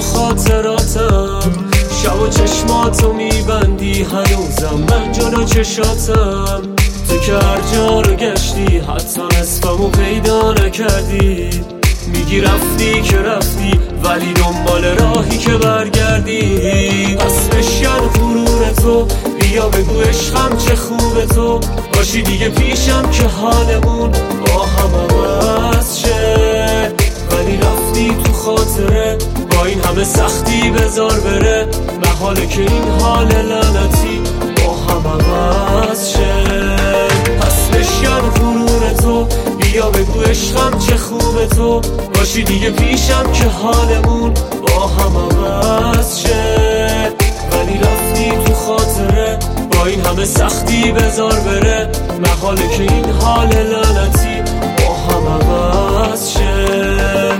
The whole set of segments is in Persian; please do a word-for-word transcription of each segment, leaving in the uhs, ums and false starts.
خاطراتم. شب و چشماتو میبندی هنوزم من جلو چشاتم. تو که هر جا رو گشتی حتی نصفمو پیدا نکردی. میگی رفتی که رفتی ولی دنبال راهی که برگردی. پس بشکن غرور تو، بیا بگو عشقم چه خوبه تو باشی دیگه پیشم که حالمون با هم عوض شه. ولی رفتی تو خاطره با این همه سختی بذار بره، محاله که این حال لعنتی با هم عوض شه. پس بشکن غرور تو، بیا بگو عشقم چه خوبه تو باشی دیگه پیشم که حالمون با هم عوض شه. ولی رفتی تو خاطره با این همه سختی بذار بره، محاله که این حال لعنتی با هم عوض شه.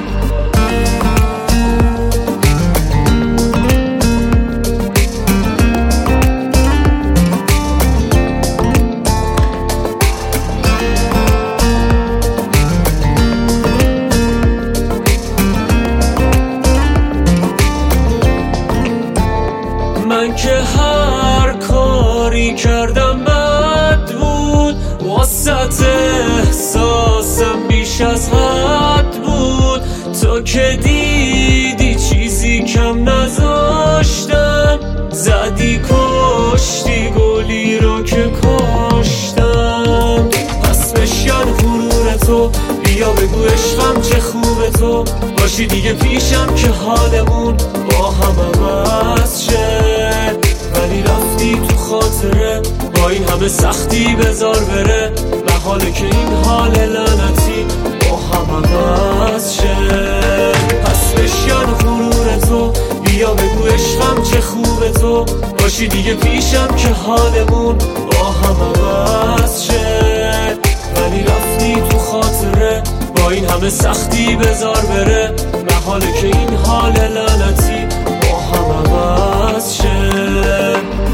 من که هر کاری کردم بد بود، واسط احساسم بیش از حد بود. تو که دیدی چیزی کم نذاشتم، زدی کشتی گلی رو که کاشتم. پس بشکن غرور تو، بیا بگو عشقم چه خوبه تو باشی دیگه پیشم که حالمون با هم عوض شه. ولی رفتی تو خاطره با این همه سختی بذار بره، محاله که این حال لعنتی با هم عوض شه. پس بشکن غرور تو، بیا بگو عشقم چه خوبه تو باشی دیگه پیشم که حالمون با هم عوض شه. ولی رفتی تو خاطره با این همه سختی بذار بره، محاله که این حال لعنتی با هم عوض شه.